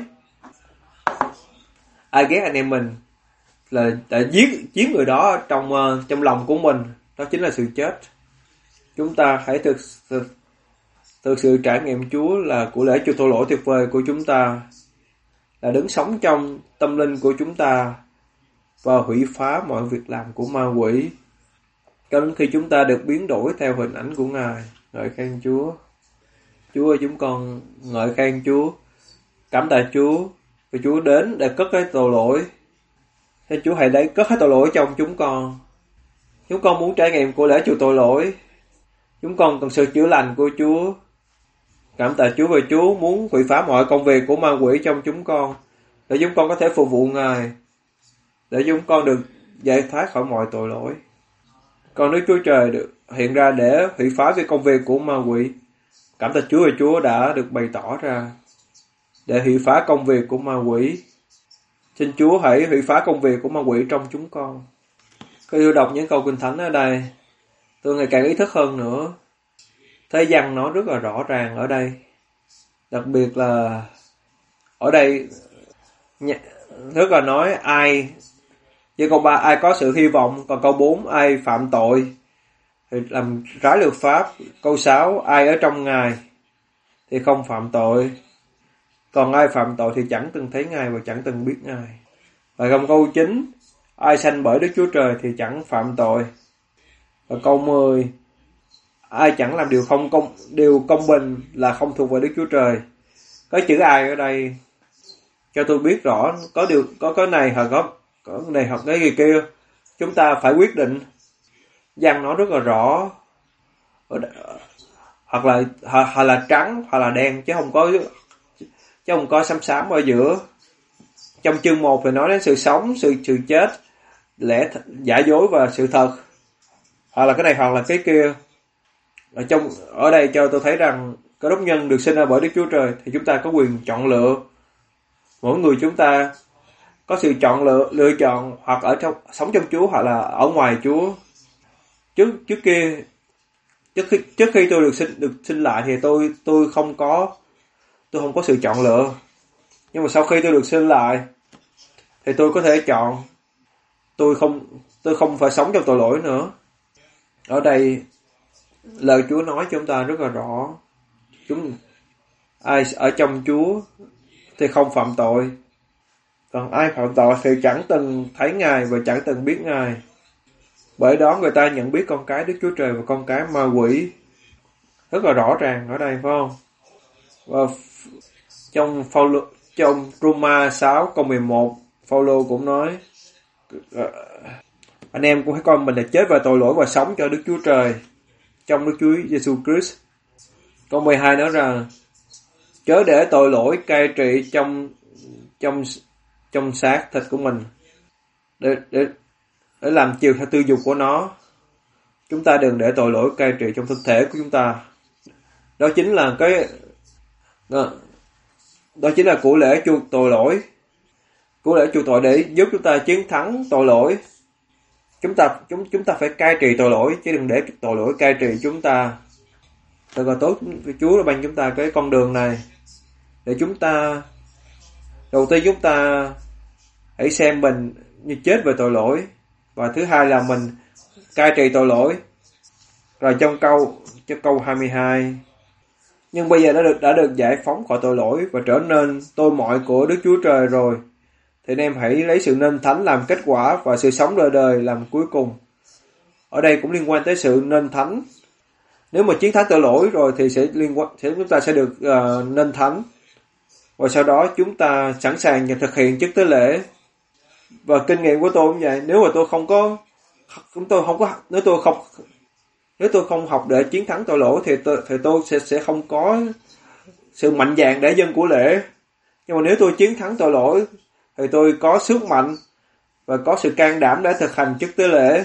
ai ghét anh em mình là đã giết giết người đó trong trong lòng của mình, đó chính là sự chết. Chúng ta hãy thực thực, thực sự trải nghiệm Chúa là của lễ chuộc tội lỗi tuyệt vời của chúng ta, là đứng sống trong tâm linh của chúng ta và hủy phá mọi việc làm của ma quỷ, cho đến khi chúng ta được biến đổi theo hình ảnh của Ngài. Ngợi khen Chúa. Chúa ơi, chúng con ngợi khen Chúa, cảm tạ Chúa vì Chúa đến để cất cái tội lỗi. Thế Chúa hãy lấy cất hết tội lỗi trong chúng con. Chúng con muốn trải nghiệm của lễ chuộc tội lỗi. Chúng con cần sự chữa lành của Chúa. Cảm tạ Chúa vì Chúa muốn hủy phá mọi công việc của ma quỷ trong chúng con, để chúng con có thể phục vụ Ngài, để chúng con được giải thoát khỏi mọi tội lỗi. Con Đức Chúa Trời được hiện ra để hủy phá việc công việc của ma quỷ. Cảm tạ Chúa vì Chúa đã được bày tỏ ra để hủy phá công việc của ma quỷ. Xin Chúa hãy hủy phá công việc của ma quỷ trong chúng con. Khi tôi đọc những câu Kinh Thánh ở đây, tôi ngày càng ý thức hơn nữa. Thế gian nó rất là rõ ràng ở đây. Đặc biệt là ở đây rất là nói ai, với câu ba ai có sự hy vọng, còn câu bốn ai phạm tội thì làm trái luật pháp. Câu sáu ai ở trong Ngài thì không phạm tội, còn ai phạm tội thì chẳng từng thấy Ngài và chẳng từng biết Ngài. Và trong câu chín ai sanh bởi Đức Chúa Trời thì chẳng phạm tội. Và câu mười ai chẳng làm điều không công điều công bình là không thuộc về Đức Chúa Trời. Cái chữ ai ở đây cho tôi biết rõ có điều có cái này hoặc có có cái này hoặc cái gì kia. Chúng ta phải quyết định. Văn nó rất là rõ, hoặc là hoặc là trắng hoặc là đen, chứ không có chứ không có xám xám ở giữa. Trong chương một thì nói đến sự sống, sự sự chết, lẽ giả dối và sự thật, hoặc là cái này hoặc là cái kia. Ở trong ở đây cho tôi thấy rằng Cơ Đốc nhân được sinh ra bởi Đức Chúa Trời thì chúng ta có quyền chọn lựa. Mỗi người chúng ta có sự chọn lựa lựa chọn hoặc ở trong sống trong Chúa hoặc là ở ngoài Chúa. Trước trước kia trước khi trước khi tôi được sinh được sinh lại thì tôi tôi không có tôi không có sự chọn lựa. Nhưng mà sau khi tôi được sinh lại thì tôi có thể chọn. Tôi không tôi không phải sống trong tội lỗi nữa. Ở đây lời Chúa nói cho chúng ta rất là rõ. Chúng ai ở trong Chúa thì không phạm tội, còn ai phạm tội thì chẳng từng thấy Ngài và chẳng từng biết Ngài. Bởi đó người ta nhận biết con cái Đức Chúa Trời và con cái ma quỷ. Rất là rõ ràng ở đây, phải không? Và trong Phaolô trong Roma sáu câu mười một, Phaolô cũng nói anh em cũng hãy coi mình là chết về tội lỗi và sống cho Đức Chúa Trời trong Đức Chúa Giêsu Christ. Câu mười hai nói rằng chớ để tội lỗi cai trị trong trong trong xác thịt của mình để để để làm chiều theo tư dục của nó. Chúng ta đừng để tội lỗi cai trị trong thân thể của chúng ta. Đó chính là cái đó, đó chính là của lễ chuộc tội lỗi. Của lễ chuộc tội để giúp chúng ta chiến thắng tội lỗi. Chúng ta chúng chúng ta phải cai trị tội lỗi chứ đừng để tội lỗi cai trị chúng ta. Thật là tốt Chúa đã ban chúng ta cái con đường này để chúng ta đầu tiên chúng ta hãy xem mình như chết về tội lỗi, và thứ hai là mình cai trị tội lỗi. Rồi trong câu cho câu hai mươi hai, nhưng bây giờ đã được đã được giải phóng khỏi tội lỗi và trở nên tôi mọi của Đức Chúa Trời rồi, thì anh em hãy lấy sự nên thánh làm kết quả và sự sống đời đời làm cuối cùng. Ở đây cũng liên quan tới sự nên thánh. Nếu mà chiến thắng tội lỗi rồi thì sẽ liên quan sẽ chúng ta sẽ được uh, nên thánh, và sau đó chúng ta sẵn sàng nhận thực hiện chức tế lễ. Và kinh nghiệm của tôi cũng vậy, nếu mà tôi không có chúng tôi không có nếu tôi không nếu tôi không học để chiến thắng tội lỗi thì tôi thì tôi sẽ sẽ không có sự mạnh dạn để dâng của lễ. Nhưng mà nếu tôi chiến thắng tội lỗi thì tôi có sức mạnh và có sự can đảm để thực hành chức tế lễ.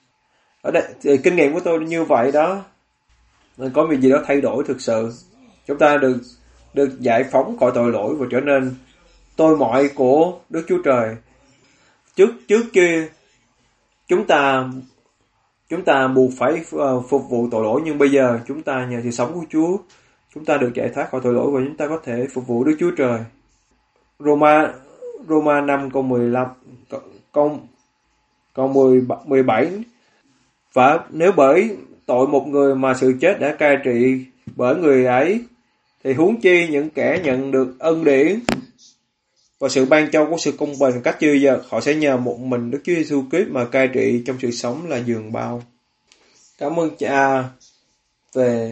Ở đây thì kinh nghiệm của tôi như vậy đó. Nên có việc gì đó thay đổi thực sự. Chúng ta được được giải phóng khỏi tội lỗi và trở nên tôi mọi của Đức Chúa Trời. Trước trước kia chúng ta chúng ta buộc phải uh, phục vụ tội lỗi, nhưng bây giờ chúng ta nhờ sự sống của Chúa, chúng ta được giải thoát khỏi tội lỗi và chúng ta có thể phục vụ Đức Chúa Trời. Roma Roma năm câu mười lăm câu câu mười bảy. Và nếu bởi tội một người mà sự chết đã cai trị bởi người ấy, thì huống chi những kẻ nhận được ân điển và sự ban cho của sự công bình cách dư dật, họ sẽ nhờ một mình Đức Chúa Giêsu Christ mà cai trị trong sự sống là giường bao. Cảm ơn Cha về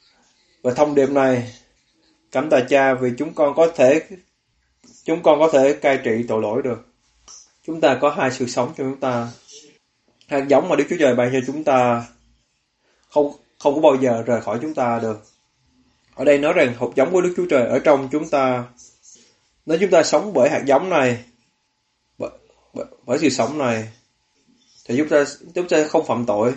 về thông điệp này. Cảm tạ Cha vì chúng con có thể chúng con có thể cai trị tội lỗi được. Chúng ta có hai sự sống cho chúng ta. Hạt giống mà Đức Chúa Trời ban cho chúng ta không không có bao giờ rời khỏi chúng ta được. Ở đây nói rằng hạt giống của Đức Chúa Trời ở trong chúng ta. Nếu chúng ta sống bởi hạt giống này, bởi, bởi, bởi sự sống này, thì chúng ta chúng ta không phạm tội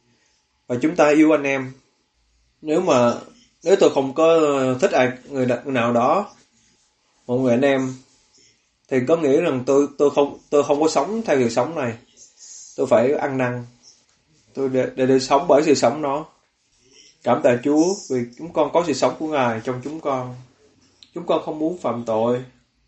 và chúng ta yêu anh em. Nếu mà nếu tôi không có thích ai người nào đó, một người anh em, thì có nghĩa rằng tôi tôi không tôi không có sống theo sự sống này. Tôi phải ăn năn. Tôi để, để để sống bởi sự sống đó. Cảm tạ Chúa vì chúng con có sự sống của Ngài trong chúng con. Chúng con không muốn phạm tội.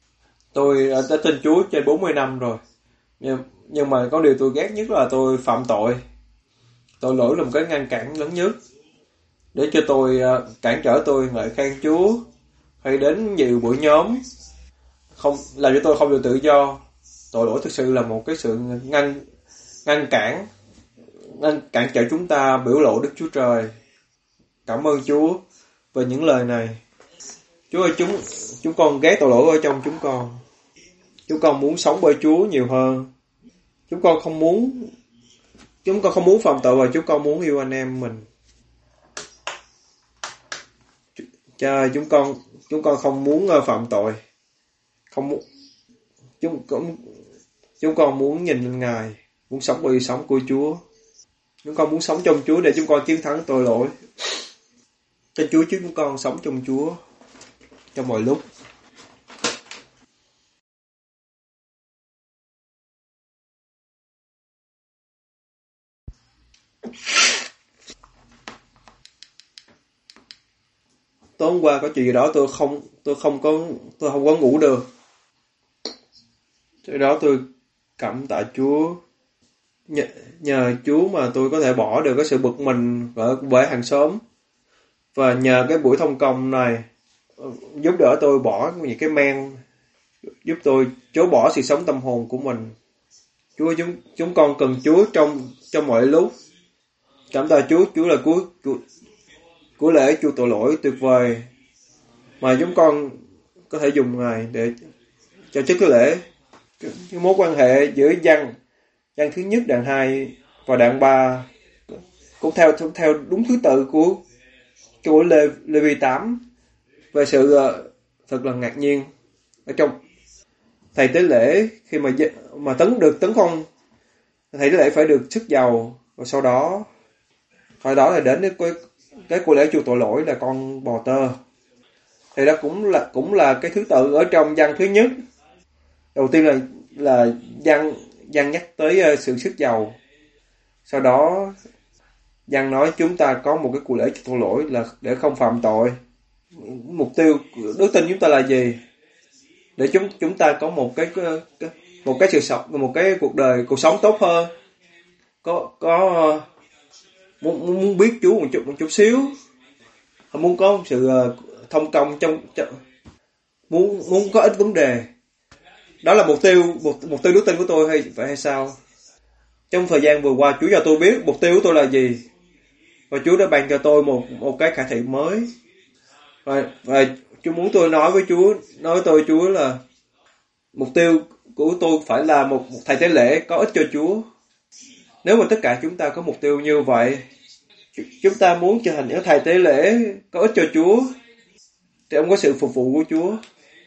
Tôi đã tin Chúa trên bốn mươi năm rồi. Nhưng, nhưng mà có điều tôi ghét nhất là tôi phạm tội. Tội lỗi là một cái ngăn cản lớn nhất để cho tôi cản trở tôi ngợi khen Chúa hay đến nhiều buổi nhóm, không làm cho tôi không được tự do. Tội lỗi thực sự là một cái sự ngăn ngăn cản ngăn cản trở chúng ta biểu lộ Đức Chúa Trời. Cảm ơn Chúa về những lời này. Chúa ơi, chúng chúng con ghét tội lỗi ở trong chúng con. Chúng con muốn sống bởi Chúa nhiều hơn. Chúng con không muốn chúng con không muốn phạm tội và chúng con muốn yêu anh em mình. Cha ơi, chúng con chúng con không muốn phạm tội. Không muốn chúng cũng chúng con muốn nhìn lên Ngài, muốn sống bởi sống của Chúa. Chúng con muốn sống trong Chúa để chúng con chiến thắng tội lỗi. Cho Chúa chứ chúng con sống trong Chúa trong mọi lúc. Tối hôm qua có chuyện gì đó tôi không tôi không có tôi không có ngủ được. Từ đó tôi cảm tạ Chúa. Nhờ, nhờ Chúa mà tôi có thể bỏ được cái sự bực mình ở với hàng xóm. Và nhờ cái buổi thông công này giúp đỡ tôi bỏ những cái men, giúp tôi chối bỏ sự sống tâm hồn của mình. Chúa chúng chúng con cần Chúa trong trong mọi lúc. Cảm tạ Chúa, Chúa là cuối của, của lễ chuộc tội lỗi tuyệt vời mà chúng con có thể dùng Ngài để cho chức cái lễ. Cái mối quan hệ giữa dân dân thứ nhất, đoạn hai và đoạn ba cũng theo theo đúng thứ tự của của Lê Lê Vi tám. Về sự uh, thật là ngạc nhiên ở trong thầy tế lễ khi mà mà tấn được tấn công, thầy tế lễ phải được sức dầu, và sau đó hồi đó là đến cái cái của lễ chuộc tội lỗi là con bò tơ. Thì đó cũng là cũng là cái thứ tự ở trong văn thứ nhất. Đầu tiên là là văn văn nhắc tới uh, sự sức dầu. Sau đó văn nói chúng ta có một cái của lễ chuộc tội lỗi là để không phạm tội. Mục tiêu đức tin chúng ta là gì? Để chúng chúng ta có một cái, cái một cái sự sống, một cái cuộc đời cuộc sống tốt hơn. Có có uh, muốn muốn biết Chúa một chút một chút xíu. Muốn có một sự uh, thông công trong, trong muốn muốn có ít vấn đề. Đó là mục tiêu mục, mục tiêu đức tin của tôi hay phải hay sao? Trong thời gian vừa qua Chúa cho tôi biết mục tiêu của tôi là gì. Và Chúa đã ban cho tôi một một cái khải thị mới. Và, và Chúa muốn tôi nói với Chúa, nói với tôi Chúa là mục tiêu của tôi phải là một, một thầy tế lễ có ích cho Chúa. Nếu mà tất cả chúng ta có mục tiêu như vậy, chúng ta muốn trở thành những thầy tế lễ có ích cho Chúa, thì ông có sự phục vụ của Chúa.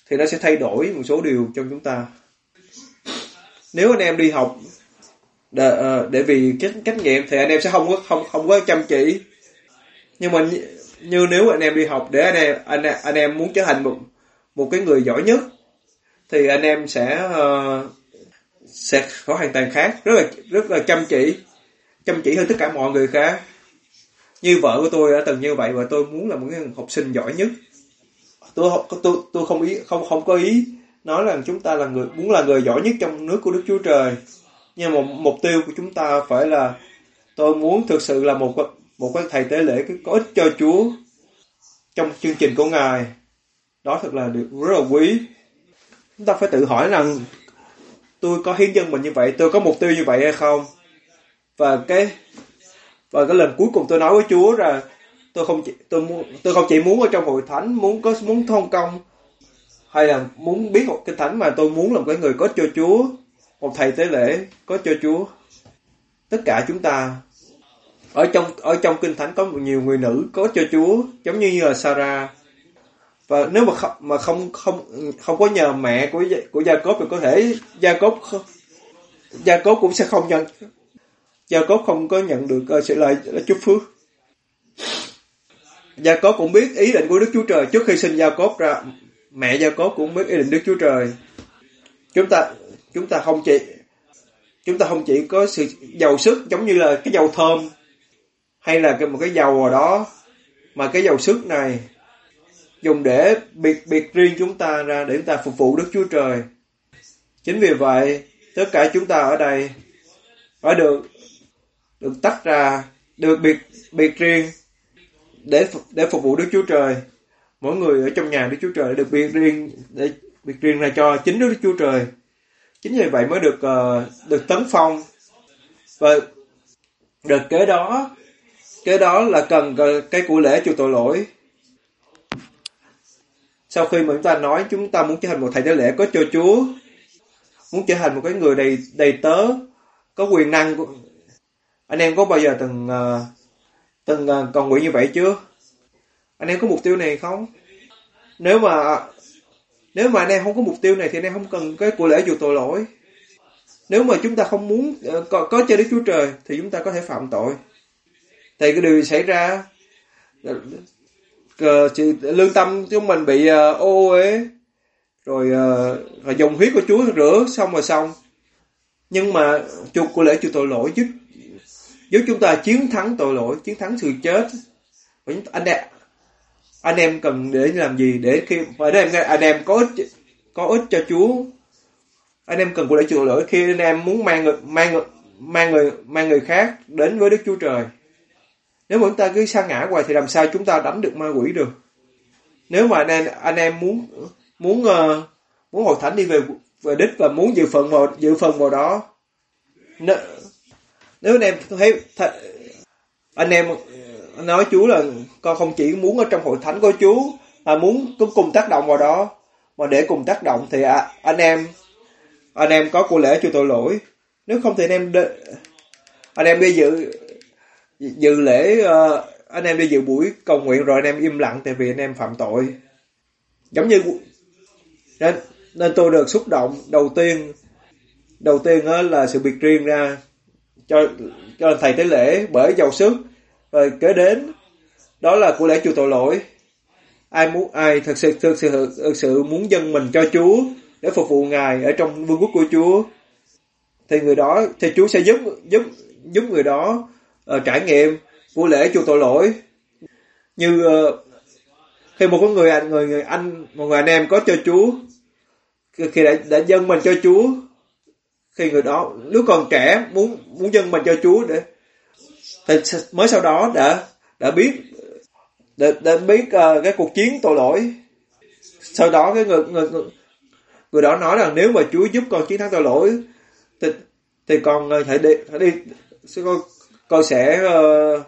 thì nó sẽ thay đổi một số điều trong chúng ta. Nếu anh em đi học để, để vì cái trách nhiệm thì anh em sẽ không có không không có chăm chỉ. Nhưng mà như, như nếu anh em đi học để anh em anh anh em muốn trở thành một một cái người giỏi nhất thì anh em sẽ uh, sẽ có hoàn toàn khác, rất là rất là chăm chỉ, chăm chỉ hơn tất cả mọi người khác. Như vợ của tôi đã từng như vậy, và tôi muốn là một cái học sinh giỏi nhất. Tôi tôi tôi không ý không không có ý nói là chúng ta là người muốn là người giỏi nhất trong nước của Đức Chúa Trời. Nhưng mà mục tiêu của chúng ta phải là tôi muốn thực sự là một một cái thầy tế lễ có ích cho Chúa trong chương trình của Ngài. Đó thật là điều rất là quý. Chúng ta phải tự hỏi rằng tôi có hiến dâng mình như vậy, tôi có mục tiêu như vậy hay không? Và cái và cái lần cuối cùng tôi nói với Chúa là tôi không chỉ tôi muốn tôi không chỉ muốn ở trong hội thánh muốn có muốn thông công hay là muốn biết một cái thánh, mà tôi muốn là một cái người có ích cho Chúa, một thầy tế lễ có ích cho Chúa. Tất cả chúng ta ở trong ở trong kinh thánh có nhiều người nữ có ích cho Chúa, giống như là Sarah. Và nếu mà không mà không không không có nhờ mẹ của của Gia-cốp thì có thể Gia-cốp Gia-cốp cũng sẽ không nhận Gia-cốp không có nhận được uh, sự lợi chúc phước. Gia-cốp cũng biết ý định của Đức Chúa Trời trước khi sinh Gia-cốp ra. Mẹ Gia-cốp cũng biết ý định Đức Chúa Trời. Chúng ta chúng ta không chỉ chúng ta không chỉ có sự giàu sức giống như là cái dầu thơm hay là cái một cái dầu nào đó, mà cái dầu sức này dùng để biệt biệt riêng chúng ta ra để chúng ta phục vụ Đức Chúa Trời. Chính vì vậy, tất cả chúng ta ở đây phải được được tách ra, được biệt biệt riêng để để phục vụ Đức Chúa Trời. Mỗi người ở trong nhà Đức Chúa Trời được biệt riêng để biệt riêng ra cho chính Đức Chúa Trời. Chính vì vậy mới được uh, được tấn phong. Và được kế đó, kế đó là cần cái của lễ chuộc tội lỗi. Sau khi mà chúng ta nói chúng ta muốn trở thành một thầy tế lễ có cho Chúa, muốn trở thành một cái người đầy đầy tớ có quyền năng, anh em có bao giờ từng uh, từng uh, cầu nguyện như vậy chưa? Anh em có mục tiêu này không? Nếu mà nếu mà anh em không có mục tiêu này thì anh em không cần cái của lễ chuộc tội lỗi. Nếu mà chúng ta không muốn uh, có, có cho Đức Chúa Trời thì chúng ta có thể phạm tội. Thì cái điều xảy ra uh, sự lương tâm chúng mình bị uh, ô uế, rồi uh, dùng huyết của Chúa rửa xong rồi xong. Nhưng mà chuộc của lễ chuộc tội lỗi giúp giúp chúng ta chiến thắng tội lỗi, chiến thắng sự chết. Anh em anh em cần để làm gì để khi phải anh em anh em có ích có ích cho Chúa. Anh em cần của lễ chuộc tội lỗi khi anh em muốn mang người mang người mang người mang người khác đến với Đức Chúa Trời. Nếu mà chúng ta cứ sa ngã hoài thì làm sao chúng ta đánh được ma quỷ được? Nếu mà anh em anh em muốn muốn uh, muốn hội thánh đi về về đích và muốn dự phần vào dự phần vào đó, nếu, nếu anh em thấy th, anh em nói Chúa là con không chỉ muốn ở trong hội thánh của Chúa mà muốn cũng cùng tác động vào đó, mà để cùng tác động thì à, anh em anh em có của lễ chuộc tội lỗi. Nếu không thì anh em đ, anh em đi dự dự lễ uh, anh em đi dự buổi cầu nguyện rồi anh em im lặng tại vì anh em phạm tội. Giống như nên, nên tôi được xúc động đầu tiên đầu tiên đó là sự biệt riêng ra cho cho thầy tế lễ bởi giàu sức, rồi kế đến đó là của lễ chuộc tội lỗi. Ai muốn ai thật sự thực sự thực sự muốn dâng mình cho Chúa để phục vụ Ngài ở trong vương quốc của Chúa thì người đó thì Chúa sẽ giúp giúp giúp người đó uh, trải nghiệm của lễ chuộc tội lỗi. Như uh, khi một người anh người người anh một người anh em có cho Chúa, khi đã đã dâng mình cho Chúa, khi người đó lúc còn trẻ muốn muốn dâng mình cho Chúa để thì mới sau đó đã đã biết đã, đã biết uh, cái cuộc chiến tội lỗi. Sau đó cái người người người, người đó nói rằng nếu mà Chúa giúp con chiến thắng tội lỗi thì thì con hãy đi hãy đi con, con sẽ uh,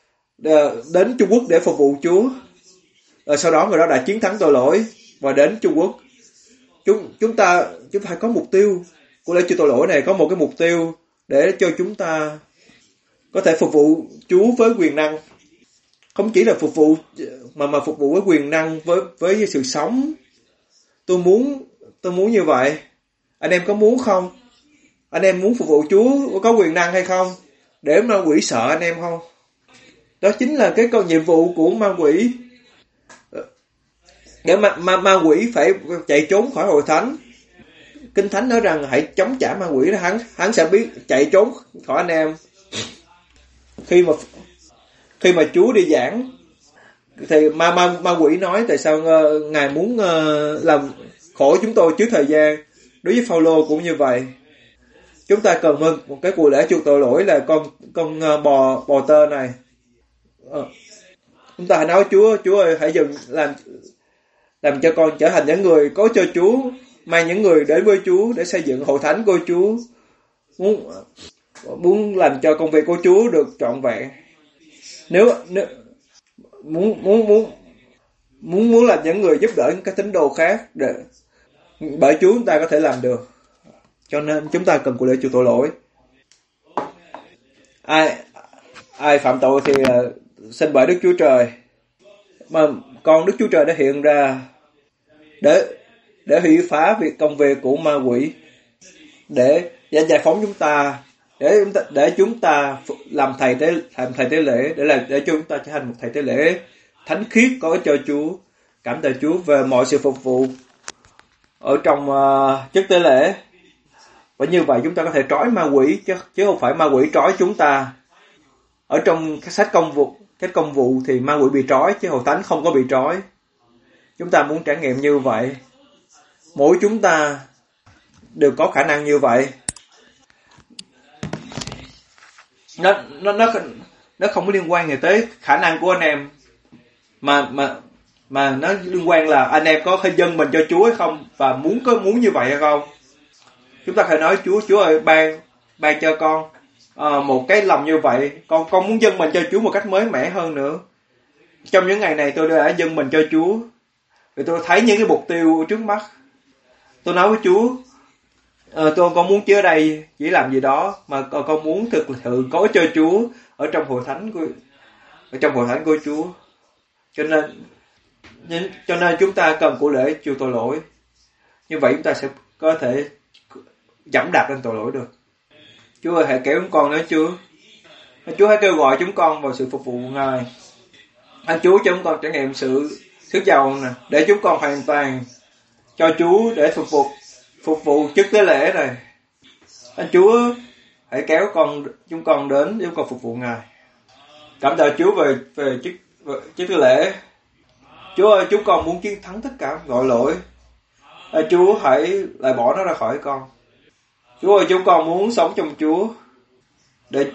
đến Trung Quốc để phục vụ Chúa. Rồi sau đó người đó đã chiến thắng tội lỗi và đến Trung Quốc. Chúng chúng ta chúng ta phải có mục tiêu. Của lễ chuộc tội lỗi này có một cái mục tiêu để cho chúng ta có thể phục vụ Chúa với quyền năng. Không chỉ là phục vụ mà mà phục vụ với quyền năng, với với sự sống, tôi muốn tôi muốn như vậy. Anh em có muốn không? Anh em muốn phục vụ Chúa có quyền năng hay không? Để ma quỷ sợ anh em không? Đó chính là cái con nhiệm vụ của ma quỷ. Để ma, ma, ma quỷ phải chạy trốn khỏi hội thánh. Kinh Thánh nói rằng hãy chống trả ma quỷ, hắn hắn sẽ biết chạy trốn khỏi anh em. Khi mà khi mà Chúa đi giảng thì ma ma ma quỷ nói tại sao uh, ngài muốn uh, làm khổ chúng tôi trước thời gian. Đối với Phaolô cũng như vậy. Chúng ta cần một cái cuộc lễ chuộc tội lỗi là con con uh, bò bò tơ này. Uh, chúng ta hãy nói Chúa, Chúa ơi, hãy dừng làm làm cho con trở thành những người có cho Chúa, mang những người đến với Chúa để xây dựng hội thánh của Chúa, muốn muốn làm cho công việc của Chúa được trọn vẹn. Nếu, nếu muốn muốn muốn muốn muốn làm những người giúp đỡ các tín đồ khác để bởi Chúa chúng ta có thể làm được. Cho nên chúng ta cần cuộc lễ chuộc tội lỗi. Ai ai phạm tội thì uh, xin bởi Đức Chúa Trời, mà con Đức Chúa Trời đã hiện ra để để hủy phá việc công việc của ma quỷ, để giải phóng chúng ta, để chúng ta, để chúng ta làm thầy tế làm thầy tế lễ, để là để cho chúng ta trở thành một thầy tế lễ thánh khiết có ích cho Chúa. Cảm tạ Chúa về mọi sự phục vụ ở trong uh, chức tế lễ. Và như vậy chúng ta có thể trói ma quỷ chứ chứ không phải ma quỷ trói chúng ta. Ở trong các sách công vụ, các công vụ thì ma quỷ bị trói chứ hội thánh không có bị trói. Chúng ta muốn trải nghiệm như vậy, mỗi chúng ta đều có khả năng như vậy. Nó nó nó nó không có liên quan gì tới khả năng của anh em, mà mà mà nó liên quan là anh em có thể dâng mình cho Chúa hay không, và muốn có muốn như vậy hay không. Chúng ta phải nói Chúa, Chúa ơi, ban ban cho con à, một cái lòng như vậy, con con muốn dâng mình cho Chúa một cách mới mẻ hơn nữa. Trong những ngày này tôi đã dâng mình cho Chúa, vì tôi thấy những cái mục tiêu trước mắt. Tôi nói với Chúa, à, tôi con muốn chưa ở đây chỉ làm gì đó, mà con, con muốn thực sự có cho Chúa ở trong hội thánh của ở trong hội thánh của Chúa. Cho nên cho nên chúng ta cần của lễ chuộc tội lỗi. Như vậy chúng ta sẽ có thể dẫm đạp lên tội lỗi được. Chúa ơi, hãy kéo chúng con đến Chúa. Chúa hãy kêu gọi chúng con vào sự phục vụ Ngài. Anh Chúa cho chúng con trải nghiệm sự sức giàu nè, để chúng con hoàn toàn cho Chúa để phục vụ phục vụ chức tế lễ này. Anh Chúa hãy kéo con chúng con đến để chúng con phục vụ Ngài. Cảm tạ Chúa về về chức về chức tế lễ. Chúa ơi, chúng con muốn chiến thắng tất cả tội lỗi. Anh Chúa hãy lại bỏ nó ra khỏi con. Chúa ơi, chúng con muốn sống trong Chúa. Để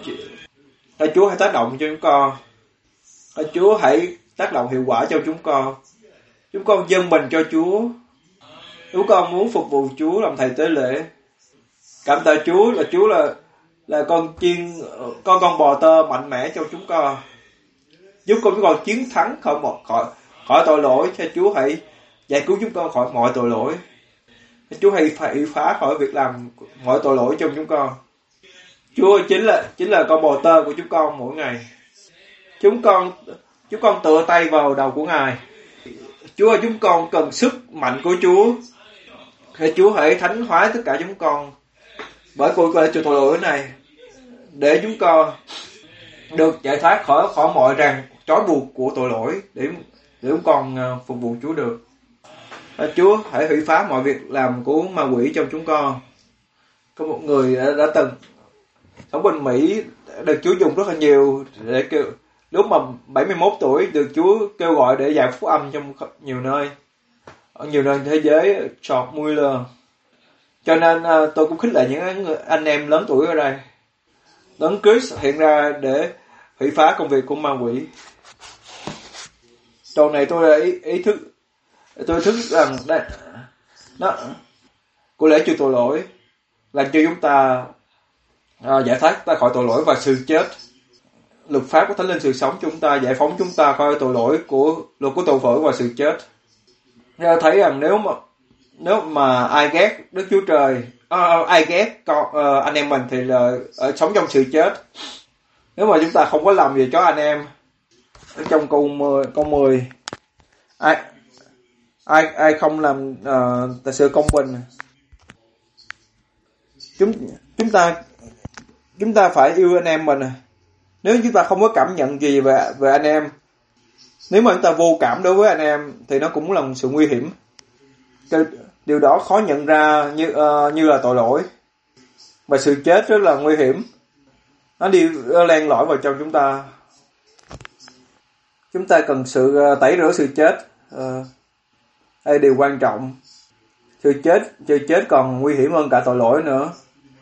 Để Chúa hãy tác động cho chúng con. Để Chúa hãy tác động hiệu quả cho chúng con. Chúng con dâng mình cho Chúa. Chúng con muốn phục vụ Chúa làm thầy tế lễ. Cảm tạ Chúa là Chúa là là con chiên con con bò tơ mạnh mẽ cho chúng con. Giúp con chúng con chiến thắng khỏi một khỏi khỏi tội lỗi. Cho Chúa hãy giải cứu chúng con khỏi mọi tội lỗi. Chúa hãy phải phá khỏi việc làm mọi tội lỗi trong chúng con. Chúa chính là chính là con bò tơ của chúng con mỗi ngày. Chúng con chúng con tựa tay vào đầu của Ngài. Chúa ơi, chúng con cần sức mạnh của Chúa. Hãy Chúa hãy thánh hóa tất cả chúng con bởi cuộc lễ chuộc tội lỗi này, để chúng con được giải thoát khỏi khỏi mọi ràng trói buộc của tội lỗi, để để chúng con phục vụ Chúa được. Chúa hãy hủy phá mọi việc làm của ma quỷ trong chúng con. Có một người đã, đã từng ở bên Mỹ được Chúa dùng rất là nhiều để kêu, lúc mà bảy mươi mốt tuổi được Chúa kêu gọi để dạy phúc âm trong nhiều nơi, ở nhiều nơi thế giới. George Mueller. Cho nên uh, tôi cũng khích lệ những anh em lớn tuổi ở đây. Đấng Christ hiện ra để hủy phá công việc của ma quỷ. Đầu này tôi đã ý, ý thức tôi thức rằng đây, đó, của lễ chuộc tội lỗi làm cho chúng ta uh, giải thoát ta khỏi tội lỗi và sự chết. Luật pháp của Thánh Linh sự sống chúng ta, giải phóng chúng ta khỏi tội lỗi của luật của tội lỗi và sự chết. Nên thấy rằng nếu mà nếu mà ai ghét Đức Chúa Trời, uh, ai ghét con uh, anh em mình thì là uh, sống trong sự chết. Nếu mà chúng ta không có làm gì cho anh em, ở trong câu mười, câu mười ai ai ai không làm uh, sự công bình. Chúng chúng ta chúng ta phải yêu anh em mình. Nếu chúng ta không có cảm nhận gì về về anh em, nếu mà chúng ta vô cảm đối với anh em thì nó cũng là một sự nguy hiểm. Điều đó khó nhận ra như uh, như là tội lỗi và sự chết rất là nguy hiểm. Nó đi nó len lỏi vào trong chúng ta. Chúng ta cần sự uh, tẩy rửa sự chết. Uh, đây điều quan trọng. Sự chết, sự chết còn nguy hiểm hơn cả tội lỗi nữa.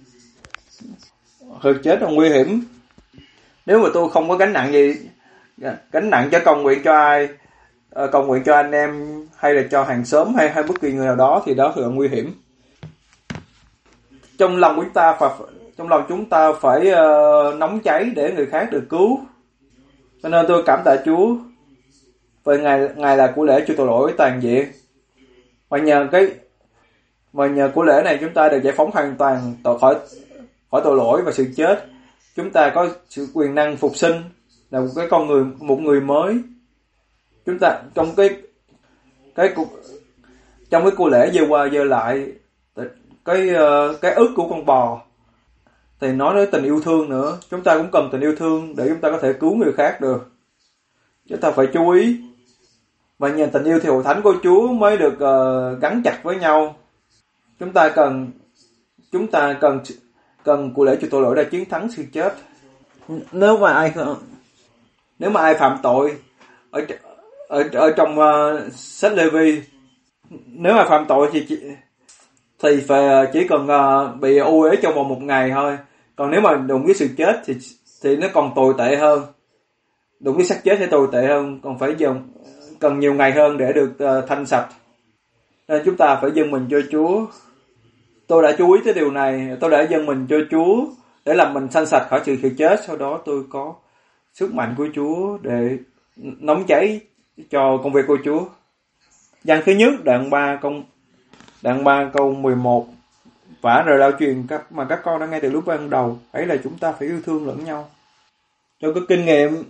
Sự chết là nguy hiểm. Nếu mà tôi không có gánh nặng gì, gánh nặng cho cầu nguyện cho ai, cầu nguyện cho anh em hay là cho hàng xóm hay hay bất kỳ người nào đó thì đó là nguy hiểm. Trong lòng chúng ta phải trong lòng chúng ta phải uh, nóng cháy để người khác được cứu. Cho nên tôi cảm tạ Chúa về ngày ngày là của lễ chuộc tội lỗi toàn diện. Và nhờ cái và nhờ của lễ này chúng ta được giải phóng hoàn toàn tội khỏi khỏi tội lỗi và sự chết. Chúng ta có sự quyền năng phục sinh, là một cái con người một người mới. Chúng ta trong cái cái cuộc trong cái của lễ gieo qua gieo lại cái cái ức của con bò thì nói đến tình yêu thương nữa. Chúng ta cũng cần tình yêu thương để chúng ta có thể cứu người khác được. Chúng ta phải chú ý. Và nhờ tình yêu thì hội thánh của Chúa mới được uh, gắn chặt với nhau. Chúng ta cần chúng ta cần cần của lễ chuộc tội lỗi để chiến thắng sự chết. Nếu mà ai nếu mà ai phạm tội ở ở ở trong uh, sách Lê-vi, nếu mà phạm tội thì chỉ, thì phải chỉ cần uh, bị u ế trong vòng một ngày thôi. Còn nếu mà đụng với sự chết thì thì nó còn tồi tệ hơn. Đụng với xác chết thì tồi tệ hơn, còn phải dùng cần nhiều ngày hơn để được uh, thanh sạch. Nên chúng ta phải dâng mình cho Chúa. Tôi đã chú ý tới điều này, tôi đã dâng mình cho Chúa để làm mình thanh sạch khỏi sự sự chết. Sau đó tôi có sức mạnh của Chúa để nóng cháy cho công việc của Chúa. Văn thứ nhất đoạn ba câu đoạn ba câu mười một. Vả lời đạo truyền các mà các con đã nghe từ lúc ban đầu, ấy là chúng ta phải yêu thương lẫn nhau. Cho cái kinh nghiệm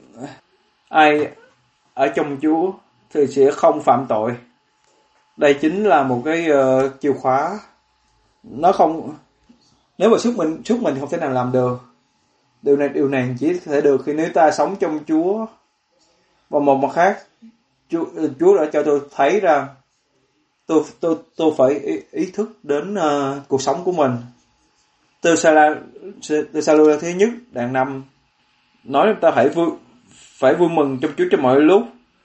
ai ở trong Chúa thì sẽ không phạm tội. Đây chính là một cái uh, chìa khóa. Nó không nếu mà sức mình sức mình không thể nào làm được. Điều này điều này chỉ có thể được khi nếu ta sống trong Chúa. Và một mặt khác, Chúa, Chúa đã cho tôi thấy rằng tôi tôi tôi phải ý, ý thức đến uh, cuộc sống của mình. Từ Sa từ Sa lô thứ nhất đoạn năm nói chúng ta phải vui phải vui mừng trong Chúa trong mọi lúc,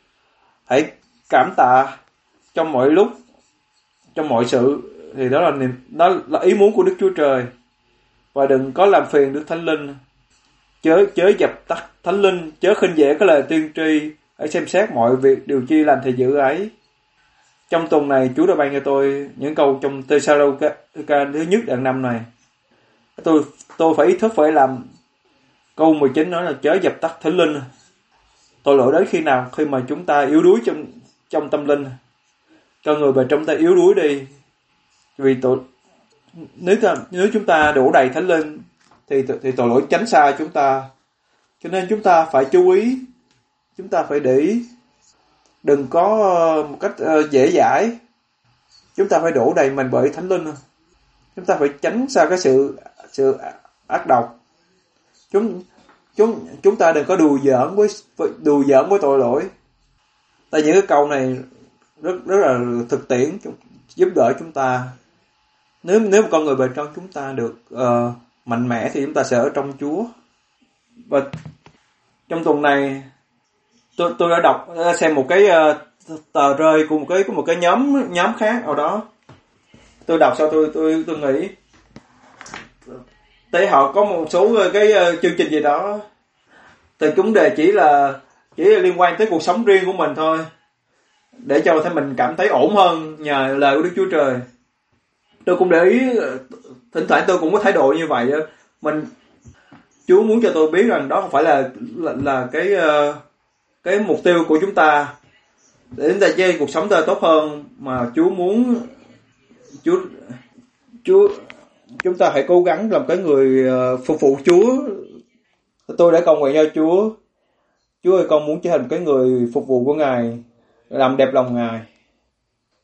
hãy cảm tạ trong mọi lúc, trong mọi sự, thì đó là niềm đó là ý muốn của Đức Chúa Trời. Và đừng có làm phiền Đức Thánh Linh, chớ chớ dập tắt Thánh Linh, chớ khinh dễ cái lời tiên tri, hãy xem xét mọi việc điều chi lành thì giữ ấy. Trong tuần này Chúa đã ban cho tôi những câu trong Tê-sa-lô-ca thứ nhất đoạn năm này. Tôi tôi phải ý thức phải làm. Câu mười chín nói là chớ dập tắt Thánh Linh. Tội lỗi đến khi nào? Khi mà chúng ta yếu đuối trong trong tâm linh, cho người bề trong ta yếu đuối đi. Vì tội nếu ta, nếu chúng ta đổ đầy Thánh Linh thì thì tội lỗi tránh xa chúng ta. Cho nên chúng ta phải chú ý, chúng ta phải để ý, đừng có một cách dễ dãi. Chúng ta phải đổ đầy mình bởi Thánh Linh. Chúng ta phải tránh xa cái sự sự ác độc. Chúng chúng chúng ta đừng có đùa giỡn với, với đùa giỡn với tội lỗi. Tại những cái câu này rất rất là thực tiễn, giúp đỡ chúng ta. Nếu nếu một con người bên trong chúng ta được uh, mạnh mẽ thì chúng ta sẽ ở trong Chúa. Và trong tuần này tôi tôi đã đọc xem một cái uh, tờ rơi của một cái của một cái nhóm nhóm khác nào đó. Tôi đọc sau tôi tôi tôi nghĩ tại họ có một số cái uh, chương trình gì đó, thì chúng đề chỉ là chỉ là liên quan tới cuộc sống riêng của mình thôi, để cho thấy mình cảm thấy ổn hơn nhờ lời của Đức Chúa Trời. Tôi cũng để ý, thỉnh thoảng tôi cũng có thái độ như vậy. Mình Chúa muốn cho tôi biết rằng đó không phải là là, là cái uh, cái mục tiêu của chúng ta để chúng ta chơi cuộc sống ta tốt hơn, mà Chúa muốn Chúa Chúa chúng ta hãy cố gắng làm cái người uh, phục vụ Chúa. Tôi đã cầu nguyện cho Chúa. Chúa ơi, con muốn trở thành cái người phục vụ của Ngài, làm đẹp lòng Ngài.